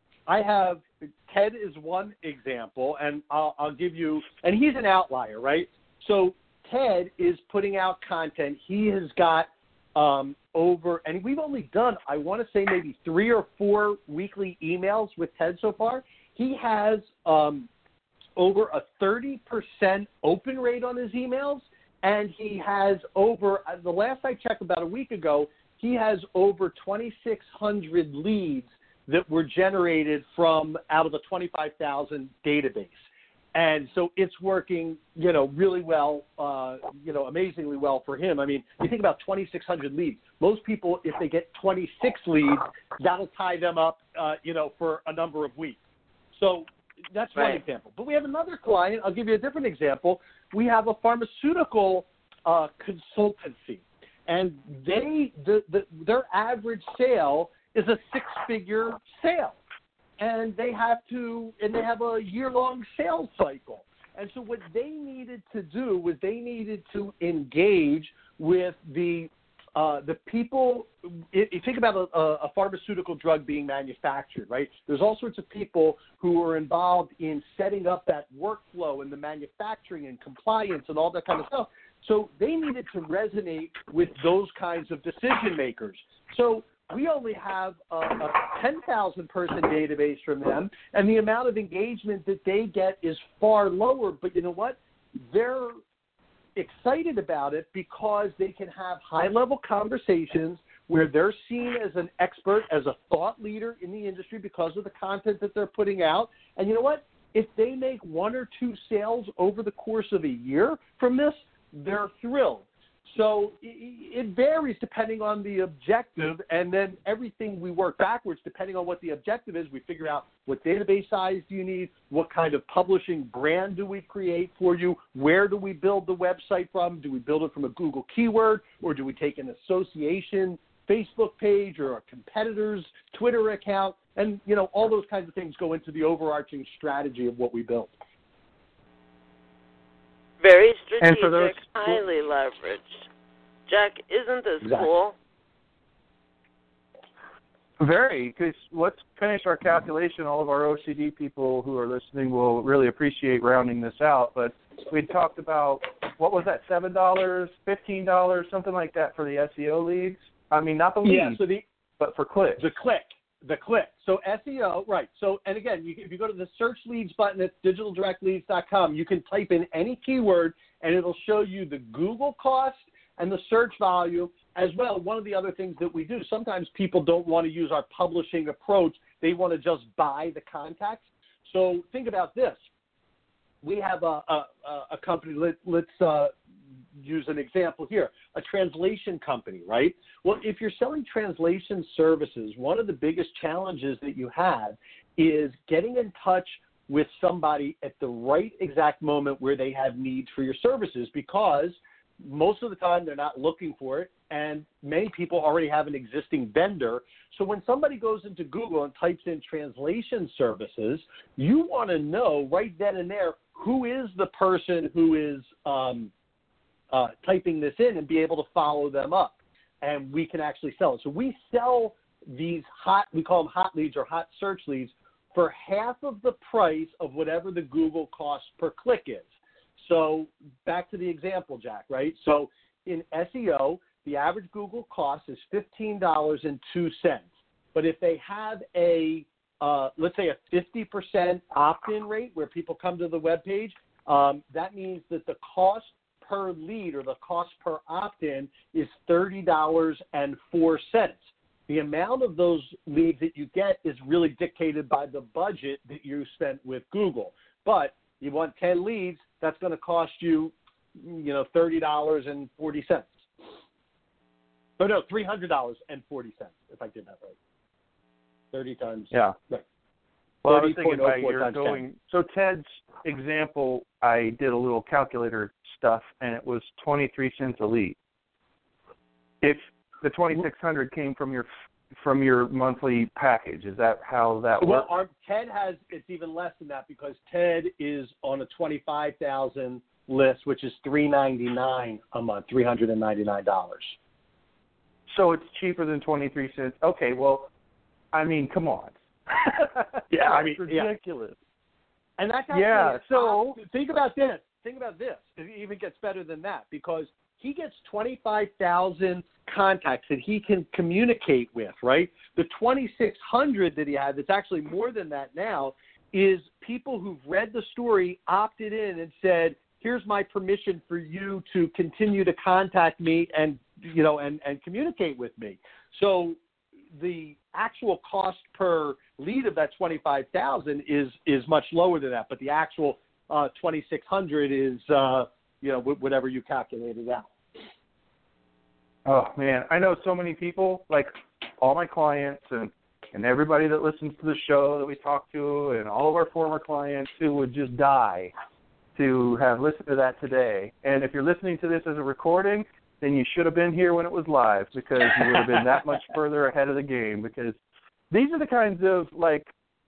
I have – Ted is one example, and I'll, I'll give you – and he's an outlier, right? So Ted is putting out content. He has got um, over – and we've only done, I want to say, maybe three or four weekly emails with Ted so far. He has um, over a thirty percent open rate on his emails, and he has over – the last I checked about a week ago, he has over twenty-six hundred leads that were generated from out of a twenty-five thousand database. And so it's working, you know, really well, uh, you know, amazingly well for him. I mean, you think about twenty-six hundred leads. Most people, if they get twenty-six leads, that'll tie them up, uh, you know, for a number of weeks. So that's one Right. example. But we have another client. I'll give you a different example. We have a pharmaceutical uh, consultancy, and they the, the their average sale is a six-figure sale, and they have to and they have a year-long sales cycle. And so what they needed to do was they needed to engage with the uh, the people. If you think about a, a pharmaceutical drug being manufactured, right? There's all sorts of people who are involved in setting up that workflow and the manufacturing and compliance and all that kind of stuff. So they needed to resonate with those kinds of decision makers. So we only have a, a ten thousand person database from them, and the amount of engagement that they get is far lower. But you know what? They're excited about it because they can have high-level conversations where they're seen as an expert, as a thought leader in the industry because of the content that they're putting out. And you know what? If they make one or two sales over the course of a year from this, they're thrilled. So it varies depending on the objective, and then everything we work backwards depending on what the objective is. We figure out what database size do you need, what kind of publishing brand do we create for you, where do we build the website from, do we build it from a Google keyword, or do we take an association Facebook page or a competitor's Twitter account, and you know all those kinds of things go into the overarching strategy of what we build. Very strategic, for those, highly leveraged. Jack, isn't this exactly. cool? Very, because let's finish our calculation. All of our O C D people who are listening will really appreciate rounding this out. But we talked about, what was that, seven dollars, fifteen dollars, something like that for the S E O leads? I mean, not the leads, yeah, so the, but for clicks. The click. The click. So S E O, right. So, and again, you, if you go to the search leads button at digital direct leads dot com, you can type in any keyword, and it'll show you the Google cost and the search value as well. One of the other things that we do, sometimes people don't want to use our publishing approach. They want to just buy the contacts. So think about this. We have a, a, a company, let, let's uh, use an example here, a translation company, right? Well, if you're selling translation services, one of the biggest challenges that you have is getting in touch with somebody at the right exact moment where they have needs for your services, because most of the time they're not looking for it, and many people already have an existing vendor. So when somebody goes into Google and types in translation services, you want to know right then and there who is the person who is um, uh, typing this in and be able to follow them up. And we can actually sell it. So we sell these hot, we call them hot leads or hot search leads, for half of the price of whatever the Google cost per click is. So back to the example, Jack, right? So in S E O, the average Google cost is fifteen dollars and two cents. But if they have a, uh, let's say a fifty percent opt-in rate where people come to the web page, um, that means that the cost per lead or the cost per opt-in is thirty dollars and four cents. The amount of those leads that you get is really dictated by the budget that you spent with Google. But you want ten leads, that's going to cost you, you know, thirty dollars and forty cents. Oh, no, three hundred dollars and forty cents, if I did that right. thirty times. Yeah. Right. Well, I was thinking about you're going, so Ted's example, I did a little calculator stuff, and it was twenty-three cents a lead. If the twenty-six hundred came from your from your monthly package, is that how that well, works? Well, Ted has, it's even less than that, because Ted is on a twenty-five thousand list, which is three ninety-nine a month, three hundred ninety-nine dollars. So it's cheaper than twenty-three cents. Okay, well, I mean, come on. Yeah, I mean, ridiculous. Yeah. And that's actually, yeah. So think about this. Think about this. It even gets better than that, because he gets twenty-five thousand contacts that he can communicate with, right? The twenty-six hundred that he has, it's actually more than that now, is people who've read the story, opted in, and said, here's my permission for you to continue to contact me and, you know, and, and communicate with me. So the actual cost per lead of that twenty-five thousand is is much lower than that, but the actual uh, twenty-six hundred is, uh, you know, whatever you calculated out. Oh, man, I know so many people, like all my clients and, and everybody that listens to the show that we talk to and all of our former clients who would just die to have listened to that today. And if you're listening to this as a recording, then you should have been here when it was live, because you would have been that much further ahead of the game, because these are the kinds of, like,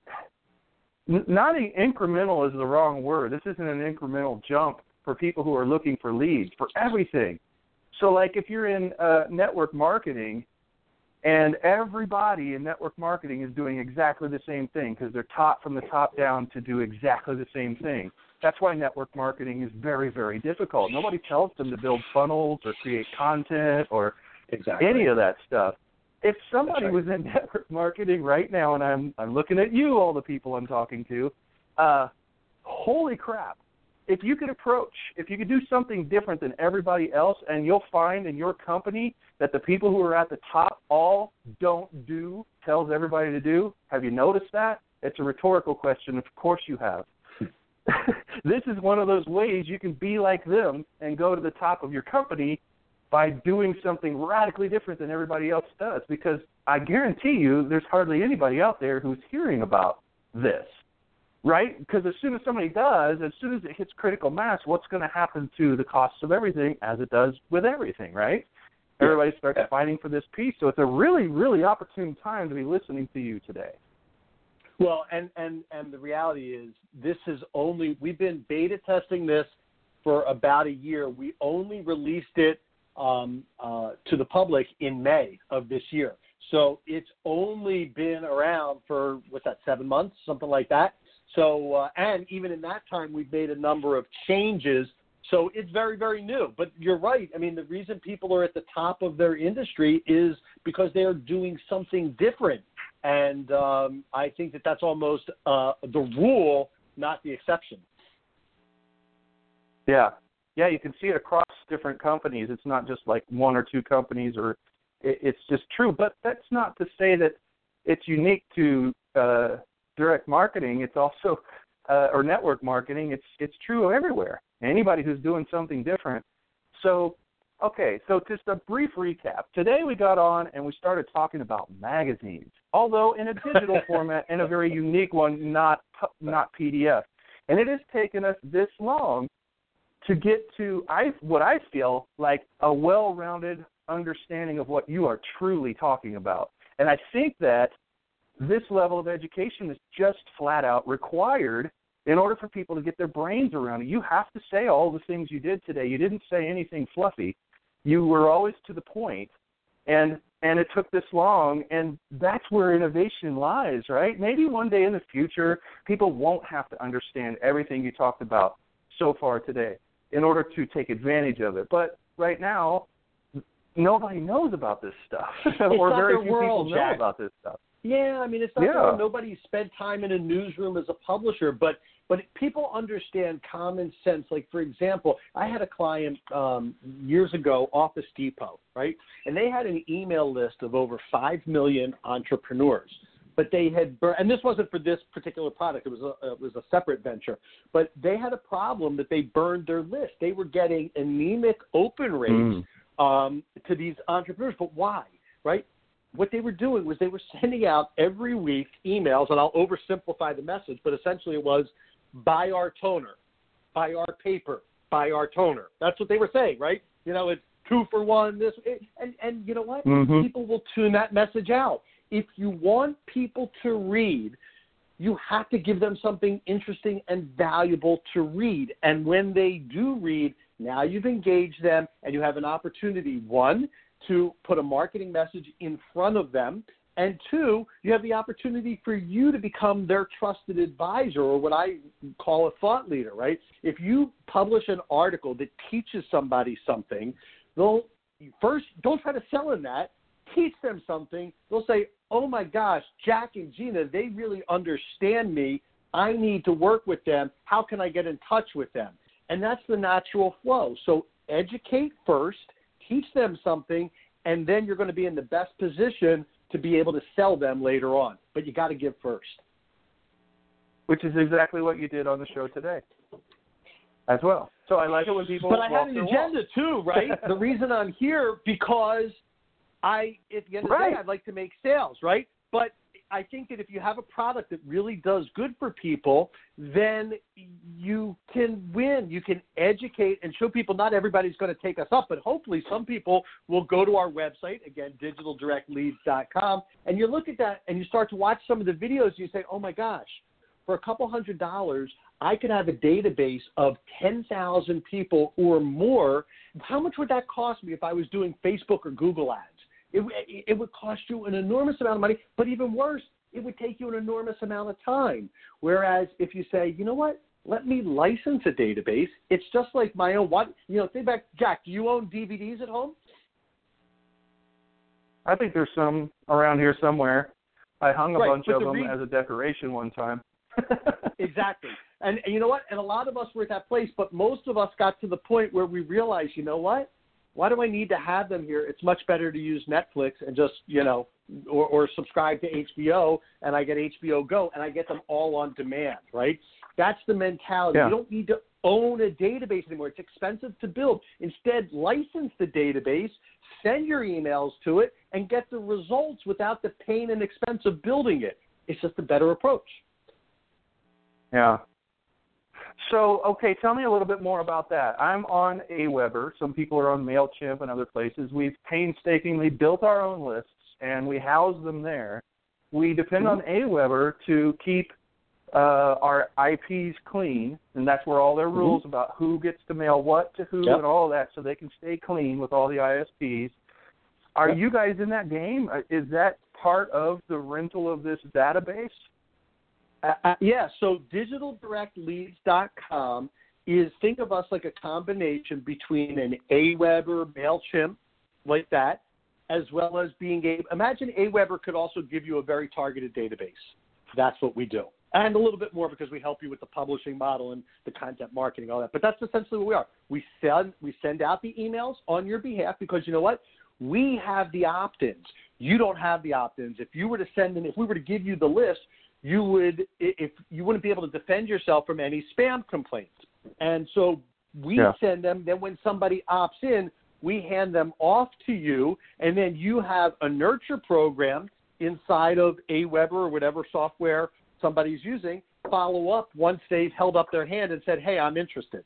n- not a, incremental is the wrong word. This isn't an incremental jump for people who are looking for leads, for everything. So, like, if you're in uh, network marketing and everybody in network marketing is doing exactly the same thing because they're taught from the top down to do exactly the same thing. That's why network marketing is very, very difficult. Nobody tells them to build funnels or create content or exactly. any of that stuff. If somebody right. was in network marketing right now, and I'm I'm looking at you, all the people I'm talking to, uh, holy crap. If you could approach, if you could do something different than everybody else, and you'll find in your company that the people who are at the top all don't do, tells everybody to do, have you noticed that? It's a rhetorical question. Of course you have. this is one of those ways you can be like them and go to the top of your company by doing something radically different than everybody else does. Because I guarantee you there's hardly anybody out there who's hearing about this, right? Because as soon as somebody does, as soon as it hits critical mass, what's going to happen to the cost of everything, as it does with everything, right? Yeah. Everybody starts yeah. fighting for this piece. So it's a really, really opportune time to be listening to you today. Well, and, and, and the reality is this is only, we've been beta testing this for about a year. We only released it um, uh, to the public in May of this year. So it's only been around for, what's that, seven months, something like that. So, uh, and even in that time, we've made a number of changes. So it's very, very new. But you're right. I mean, the reason people are at the top of their industry is because they're doing something different. And um, I think that that's almost uh, the rule, not the exception. Yeah. Yeah, you can see it across different companies. It's not just like one or two companies, or it, it's just true. But that's not to say that it's unique to uh, direct marketing. It's also, uh, or network marketing, it's it's true everywhere. Anybody who's doing something different. So, okay, so just a brief recap. Today we got on and we started talking about magazines, although in a digital format and a very unique one, not not P D F. And it has taken us this long to get to I what I feel like a well-rounded understanding of what you are truly talking about. And I think that this level of education is just flat out required in order for people to get their brains around it. You have to say all the things you did today. You didn't say anything fluffy. You were always to the point, and and it took this long, and that's where innovation lies, right? Maybe one day in the future, people won't have to understand everything you talked about so far today in order to take advantage of it. But right now, nobody knows about this stuff, or very few world, people Jack. know about this stuff. Yeah, I mean, it's not yeah. that nobody spent time in a newsroom as a publisher, but but people understand common sense. Like, for example, I had a client um, years ago, Office Depot, right? And they had an email list of over five million entrepreneurs. But they had burned, and this wasn't for this particular product. It was a, it was a separate venture. But they had a problem that they burned their list. They were getting anemic open rates mm. um, to these entrepreneurs. But why, right? What they were doing was they were sending out every week emails, and I'll oversimplify the message, but essentially it was, buy our toner, buy our paper, buy our toner. That's what they were saying, right? You know, it's two for one, this, and, and you know what? Mm-hmm. People will tune that message out. If you want people to read, you have to give them something interesting and valuable to read. And when they do read, now you've engaged them, and you have an opportunity, one, to put a marketing message in front of them, and two, you have the opportunity for you to become their trusted advisor, or what I call a thought leader, right? If you publish an article that teaches somebody something, they'll first, don't try to sell them that, teach them something. They'll say, oh my gosh, Jack and Gina, they really understand me. I need to work with them. How can I get in touch with them? And that's the natural flow. So educate first, teach them something, and then you're going to be in the best position to be able to sell them later on. But you got to give first. Which is exactly what you did on the show today as well. So I like it when people But I walk had an agenda walk. too, right? The reason I'm here, because I, at the end of the right. day, I'd like to make sales, right? But I think that if you have a product that really does good for people, then you can win. You can educate and show people. Not everybody's going to take us up, but hopefully some people will go to our website, again, digital direct leads dot com, and you look at that and you start to watch some of the videos and you say, oh my gosh, for a couple hundred dollars, I could have a database of ten thousand people or more. How much would that cost me if I was doing Facebook or Google ads? It, it would cost you an enormous amount of money, but even worse, it would take you an enormous amount of time. Whereas if you say, you know what, let me license a database, it's just like my own, what, you know, think back, Jack, do you own D V Ds at home? I think there's some around here somewhere. I hung a right, bunch of the them re- as a decoration one time. Exactly. And, and you know what? And a lot of us were at that place, but most of us got to the point where we realized, you know what? Why do I need to have them here? It's much better to use Netflix and just, you know, or, or subscribe to H B O, and I get H B O Go, and I get them all on demand, right? That's the mentality. Yeah. You don't need to own a database anymore. It's expensive to build. Instead, license the database, send your emails to it, and get the results without the pain and expense of building it. It's just a better approach. Yeah. So, okay, tell me a little bit more about that. I'm on Aweber. Some people are on MailChimp and other places. We've painstakingly built our own lists, and we house them there. We depend mm-hmm. on Aweber to keep uh, our I Ps clean, and that's where all their rules mm-hmm. about who gets to mail what to who yep. and all that, so they can stay clean with all the I S Ps. Are yep. you guys in that game? Is that part of the rental of this database? Uh, yeah, so digital direct leads dot com is, think of us like a combination between an Aweber, MailChimp, like that, as well as being a, imagine Aweber could also give you a very targeted database. That's what we do. And a little bit more because we help you with the publishing model and the content marketing, all that. But that's essentially what we are. We send, we send out the emails on your behalf because, you know what? We have the opt-ins. You don't have the opt-ins. If you were to send in, if we were to give you the list, you would, if you wouldn't be able to defend yourself from any spam complaints. And so we yeah. send them. Then when somebody opts in, we hand them off to you, and then you have a nurture program inside of Aweber or whatever software somebody's using, follow up once they've held up their hand and said, hey, I'm interested.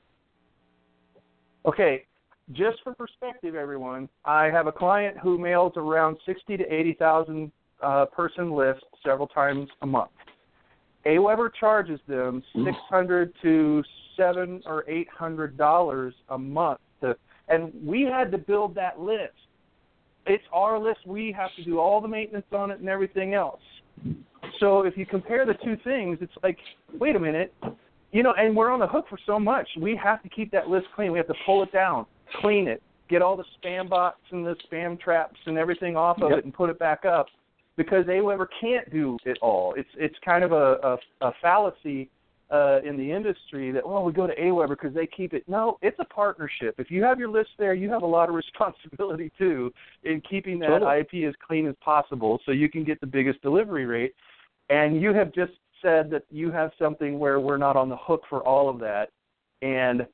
Okay, just for perspective, everyone, I have a client who mails around sixty to eighty thousand uh, person lists several times a month. Aweber charges them six hundred to seven or eight hundred dollars a month, to, and we had to build that list. It's our list. We have to do all the maintenance on it and everything else. So if you compare the two things, it's like, wait a minute, you know, and we're on the hook for so much. We have to keep that list clean. We have to pull it down, clean it, get all the spam bots and the spam traps and everything off of yep. it and put it back up, because Aweber can't do it all. It's it's kind of a, a, a fallacy uh, in the industry that, well, we go to Aweber because they keep it. No, it's a partnership. If you have your list there, you have a lot of responsibility, too, in keeping that totally. I P as clean as possible so you can get the biggest delivery rate. And you have just said that you have something where we're not on the hook for all of that. And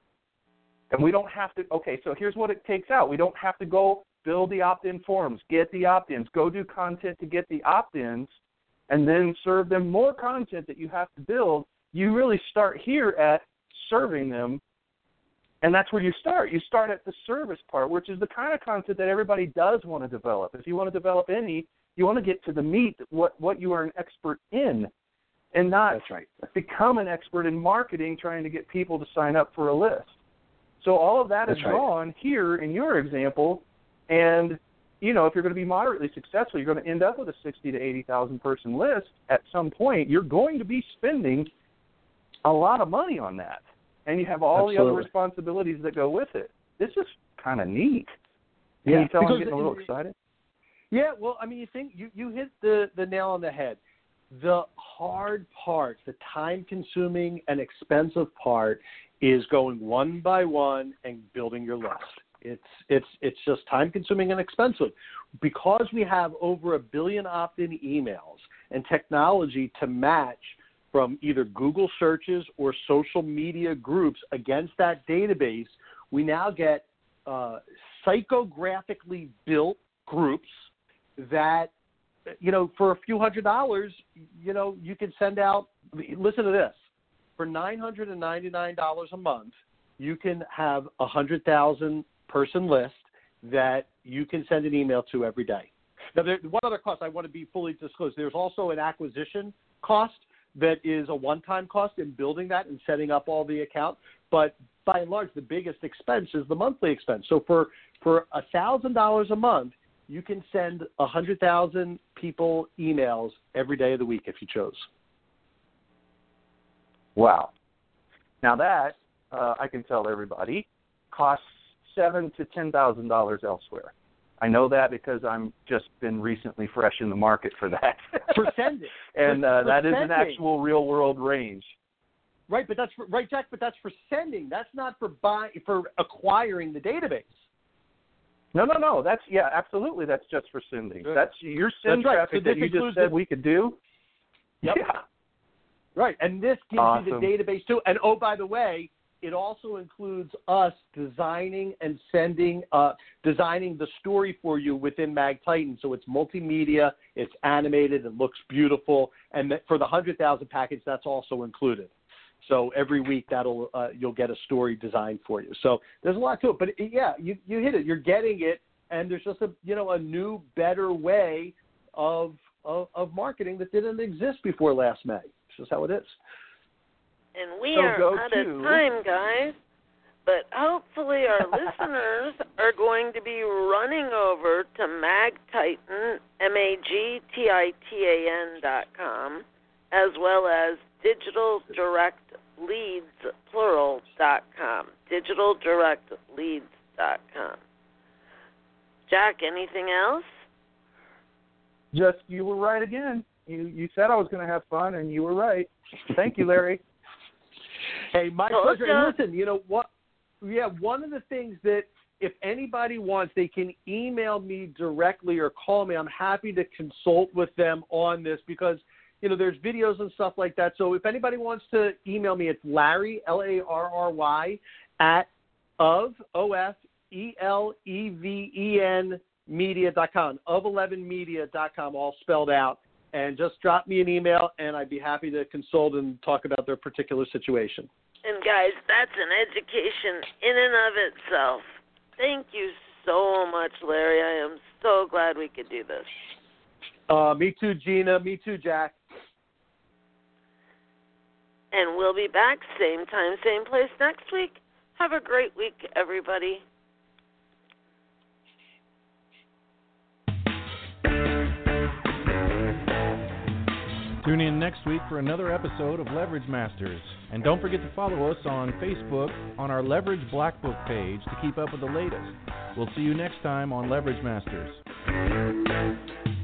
and we don't have to, okay, so here's what it takes out. We don't have to go build the opt-in forms, get the opt-ins, go do content to get the opt-ins, and then serve them more content that you have to build. You really start here at serving them, and that's where you start. You start at the service part, which is the kind of content that everybody does want to develop. If you want to develop any, you want to get to the meat, what, what you are an expert in, and not that's right. become an expert in marketing trying to get people to sign up for a list. So all of that that's is right. gone here in your example, and you know, if you're going to be moderately successful, you're going to end up with a sixty to eighty thousand person list at some point. You're going to be spending a lot of money on that, and you have all Absolutely. the other responsibilities that go with it. This is kind of neat. Can yeah, you tell because I'm getting a little excited? Yeah, well, I mean, you think you, you hit the, the nail on the head. The hard part, the time-consuming and expensive part, is going one by one and building your list. It's it's it's just time-consuming and expensive. Because we have over a billion opt-in emails and technology to match from either Google searches or social media groups against that database, we now get uh, psychographically built groups that, you know, for a few hundred dollars, you know, you can send out, listen to this, for nine hundred ninety-nine dollars a month, you can have a one hundred thousand person list that you can send an email to every day. Now, there, one other cost I want to be fully disclosed. There's also an acquisition cost that is a one-time cost in building that and setting up all the accounts. But by and large, the biggest expense is the monthly expense. So for, for one thousand dollars a month, you can send one hundred thousand people emails every day of the week if you chose. Wow. Now that, uh, I can tell everybody, costs seven thousand to ten thousand dollars elsewhere. I know that because I'm just been recently fresh in the market for that. For sending. and for, uh, for that sending. is an actual real-world range. Right, but that's for, right, Jack. But that's for sending. That's not for buy, for acquiring the database. No, no, no. That's yeah, absolutely. That's just for sending. Good. That's your send that's right. traffic so that you just said the, we could do. Yep. Yeah. Right, and this gives Awesome. you the database too. And oh, by the way, it also includes us designing and sending, uh, designing the story for you within MagTitan. So it's multimedia, it's animated, it looks beautiful, and for the one hundred thousand package, that's also included. So every week that'll uh, you'll get a story designed for you. So there's a lot to it, but it, yeah, you you hit it. You're getting it, and there's just a you know a new, better way of of, of marketing that didn't exist before last May. It's just how it is. And we So are go out to... of time, guys. But hopefully our listeners are going to be running over to MagTitan, M A G T I T A N dot com, as well as Digital Direct Leads, plural, dot com. Digital Direct Leads dot com. Jack, anything else? Just, you were right again. You you said I was going to have fun, and you were right. Thank you, Larry. Hey, my Told pleasure. ya. And listen, you know what? Yeah, one of the things that if anybody wants, they can email me directly or call me. I'm happy to consult with them on this because, you know, there's videos and stuff like that. So if anybody wants to email me, it's Larry, L A R R Y, at of, O F E L E V E N media dot com, of eleven media dot com, all spelled out. And just drop me an email, and I'd be happy to consult and talk about their particular situation. And, guys, that's an education in and of itself. Thank you so much, Larry. I am so glad we could do this. Uh, me too, Gina. Me too, Jack. And we'll be back same time, same place next week. Have a great week, everybody. Tune in next week for another episode of Leverage Masters. And don't forget to follow us on Facebook on our Leverage Black Book page to keep up with the latest. We'll see you next time on Leverage Masters.